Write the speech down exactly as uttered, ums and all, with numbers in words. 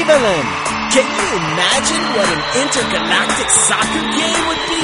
Evelyn. Can you imagine what an intergalactic soccer game would be?